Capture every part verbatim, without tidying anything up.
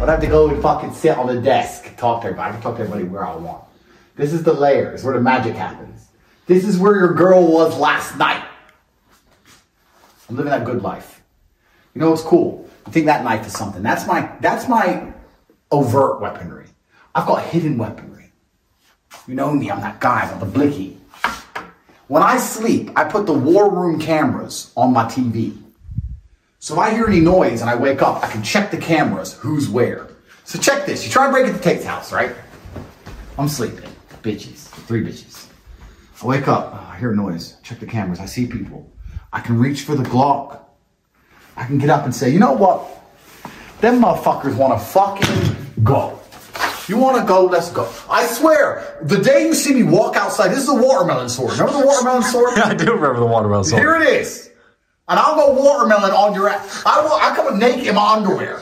have to go and fucking sit on the desk and talk to everybody. I can talk to everybody where I want. This is the layers where the magic happens. This is where your girl was last night. I'm living that good life. You know what's cool? I think that knife is something. That's my that's my overt weaponry. I've got hidden weaponry. You know me, I'm that guy, I'm the blicky. When I sleep, I put the war room cameras on my T V. So if I hear any noise and I wake up, I can check the cameras, who's where. So check this. You try to break into Tate's house, right? I'm sleeping. Bitches. Three bitches. I wake up. Oh, I hear a noise. Check the cameras. I see people. I can reach for the Glock. I can get up and say, you know what? Them motherfuckers want to fucking go. You want to go? Let's go. I swear, the day you see me walk outside, this is a watermelon sword. Remember the watermelon sword? I do remember the watermelon sword. Here it is. And I'll go watermelon on your ass. I will, I come up naked in my underwear.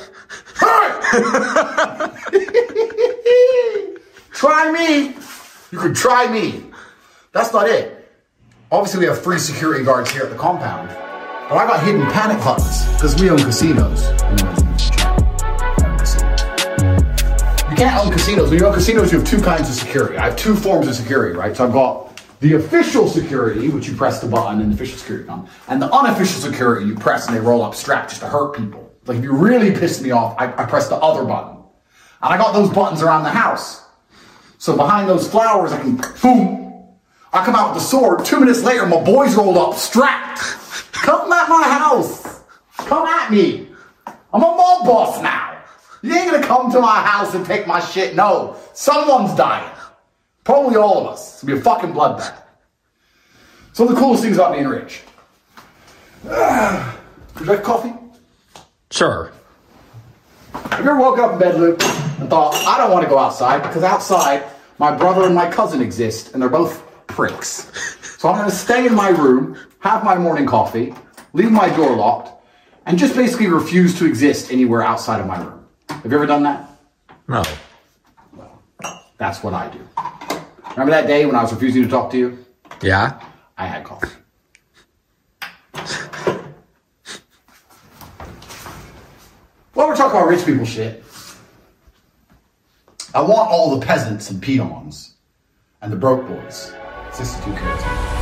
Try me. You could try me. That's not it. Obviously, we have free security guards here at the compound. But I got hidden panic buttons because we own casinos. You can't own casinos. When you own casinos, you have two kinds of security. I have two forms of security, right? So I've got the official security, which you press the button and the official security comes. And the unofficial security, you press and they roll up strapped just to hurt people. Like if you really piss me off, I, I press the other button. And I got those buttons around the house. So behind those flowers, I can, boom. I come out with the sword. Two minutes later, my boys rolled up strapped. Come at my house. Come at me. I'm a mob boss now. You ain't gonna come to my house and take my shit. No. Someone's dying. Probably all of us. It's gonna be a fucking bloodbath. So the coolest things about being rich. Uh, would you like coffee? Sure. Have you ever woken up in bed, Luke, and thought, I don't want to go outside because outside my brother and my cousin exist and they're both pricks. So I'm going to stay in my room, have my morning coffee, leave my door locked, and just basically refuse to exist anywhere outside of my room. Have you ever done that? No. Well, that's what I do. Remember that day when I was refusing to talk to you? Yeah? I had coffee. Well, we're talking about rich people shit. I want all the peasants and peons and the broke boys. sixty-two carats.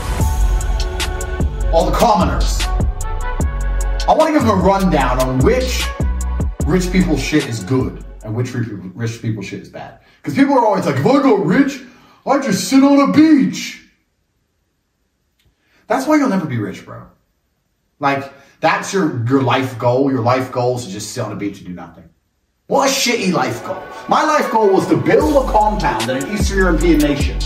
All the commoners. I want to give them a rundown on which rich people shit is good and which rich people, rich people shit is bad. Because people are always like, if I go rich, I just sit on a beach. That's why you'll never be rich, bro. Like, that's your, your life goal. Your life goal is to just sit on a beach and do nothing. What a shitty life goal. My life goal was to build a compound in an Eastern European nation.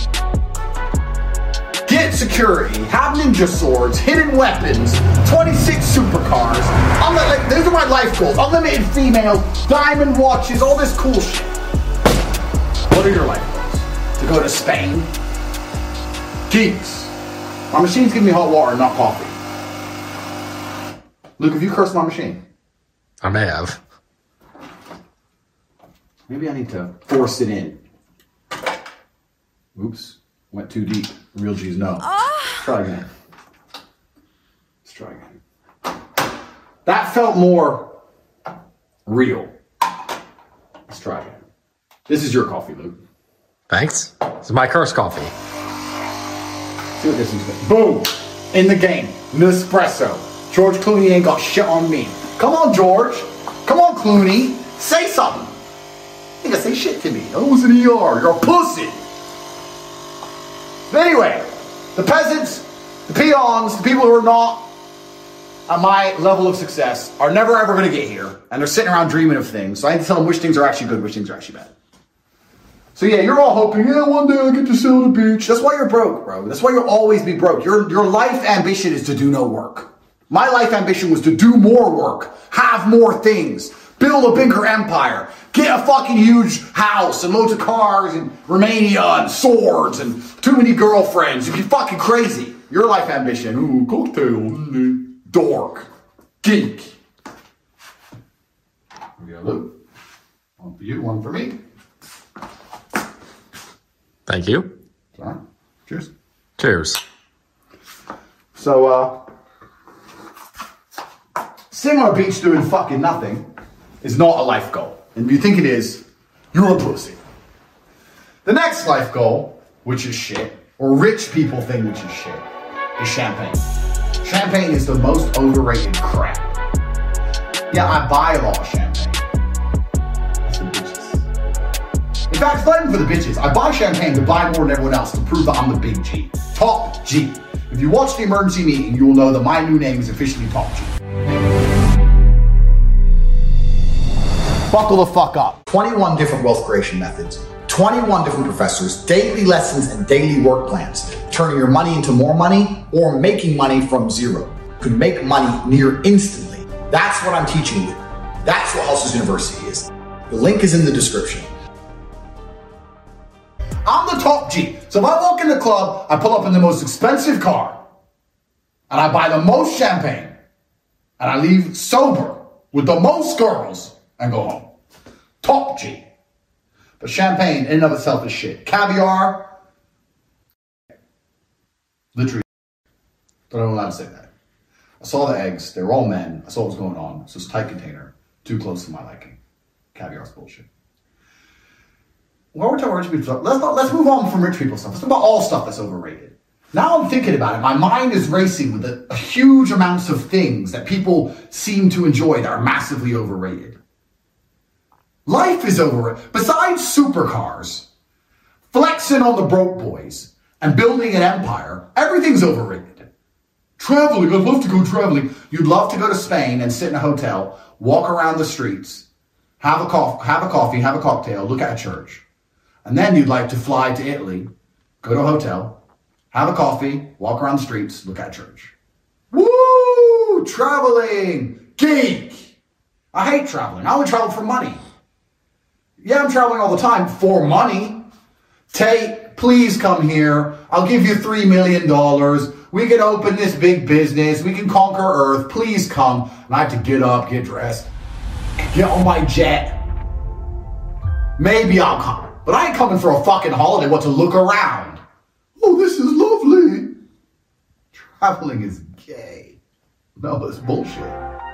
Get security, have ninja swords, hidden weapons, twenty-six supercars. Unlimited, like, those are my life goals. Unlimited females, diamond watches, all this cool shit. What are your life goals? To go to Spain? Geeks. My machine's giving me hot water, not coffee. Luke, have you cursed my machine? I may have. Maybe I need to force it in. Oops. Went too deep. Real G's no. Oh. Try again. Let's try again. That felt more real. Let's try again. This is your coffee, Luke. Thanks. This is my curse coffee. See what this is. Boom! In the game. Nespresso. George Clooney ain't got shit on me. Come on, George. Come on, Clooney. Say something. You gotta say shit to me. I was an E R. You're a pussy. But anyway, the peasants, the peons, the people who are not at my level of success are never ever going to get here. And they're sitting around dreaming of things. So I need to tell them which things are actually good, which things are actually bad. So yeah, you're all hoping, yeah, one day I'll get to sit on the beach. That's why you're broke, bro. That's why you'll always be broke. Your, your life ambition is to do no work. My life ambition was to do more work, have more things, build a bigger empire, get a fucking huge house and loads of cars and Romania and swords and too many girlfriends. You'd be fucking crazy. Your life ambition, ooh, cocktail, dork, geek. We got Luke. One for you, one for me. Thank you. All right. Cheers. Cheers. So, uh, sitting on a beach doing fucking nothing is not a life goal. And if you think it is, you're a pussy. The next life goal, which is shit, or rich people thing which is shit, is champagne. Champagne is the most overrated crap. Yeah, I buy a lot of champagne. It's the bitches. In fact, it's not even for the bitches. I buy champagne to buy more than everyone else to prove that I'm the big G. Top G. If you watch the emergency meeting, you will know that my new name is officially Top G. Buckle the fuck up. twenty-one different wealth creation methods, twenty-one different professors, daily lessons and daily work plans, turning your money into more money or making money from zero. You can make money near instantly. That's what I'm teaching you. That's what Hustlers University is. The link is in the description. I'm the Top G. So if I walk in the club, I pull up in the most expensive car and I buy the most champagne and I leave sober with the most girls and go home. Top G. But champagne in and of itself is shit. Caviar, literally, but I'm allowed to say that. I saw the eggs. They were all men. I saw what was going on. So it's a tight container. Too close to my liking. Caviar's bullshit. While we're talking about rich people stuff, let's, not, let's move on from rich people stuff. Let's talk about all stuff that's overrated. Now I'm thinking about it. My mind is racing with a, a huge amounts of things that people seem to enjoy that are massively overrated. Life is overrated. Besides supercars, flexing on the broke boys, and building an empire, everything's overrated. Traveling, I'd love to go traveling. You'd love to go to Spain and sit in a hotel, walk around the streets, have a, cof- have a coffee, have a cocktail, look at a church. And then you'd like to fly to Italy, go to a hotel, have a coffee, walk around the streets, look at a church. Woo! Traveling! Geek! I hate traveling. I only travel for money. Yeah, I'm traveling all the time for money. Tate, please come here. I'll give you three million dollars. We can open this big business. We can conquer Earth. Please come. And I have to get up, get dressed, get on my jet. Maybe I'll come. But I ain't coming for a fucking holiday, what, to look around. Oh, this is lovely. Traveling is gay. No, it's bullshit.